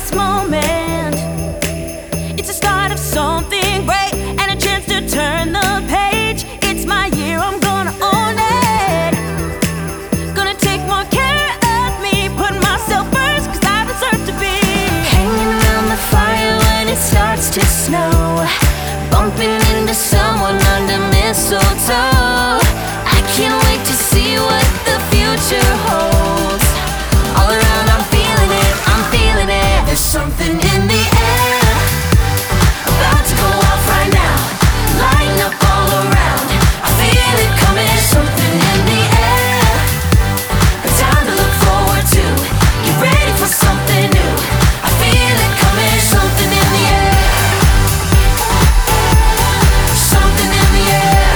this moment. It's the start of something great and a chance to turn the page. It's my year, I'm gonna own it. Gonna take more care of me, put myself first, cause I deserve to be hanging around the fire when it starts to snow, bumping into someone under mistletoe. I can't wait to see what the future holds. All around I'm feeling it, I'm feeling it. There's something in the air, about to go off right now, lighting up all around. I feel it coming, something in the air, a time to look forward to. Get ready for something new. I feel it coming, something in the air, something in the air.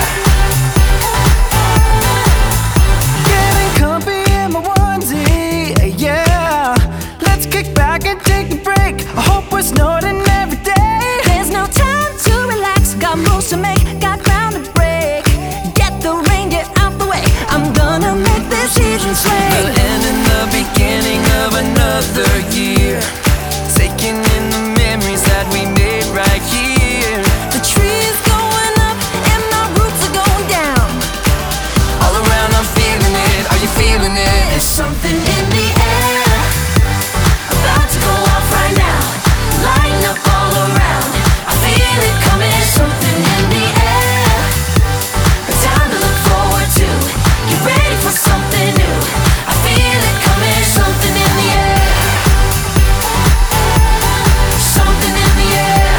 Getting comfy in my onesie, yeah. Let's kick back and take a break. I hope we're snorting every day. There's no time to relax, got moves to make, got ground to break. Get the rain, get out the way, I'm gonna make this season sway. The end and the beginning of another year, taking in the memories that we made right here. The tree's going up and my roots are going down. All around I'm feeling it, are you feeling it? There's something in the air, about to go off right now, lighting up all around. I feel it coming, something in the air, a time to look forward to. Get ready for something new. I feel it coming, something in the air, something in the air.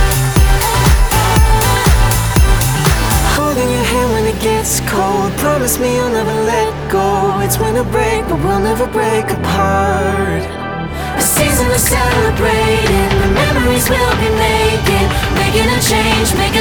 Holding your hand when it gets cold, promise me you'll never let go. It's winter break, but we'll never break apart. A season to celebrate in, the memories we'll be making a change, making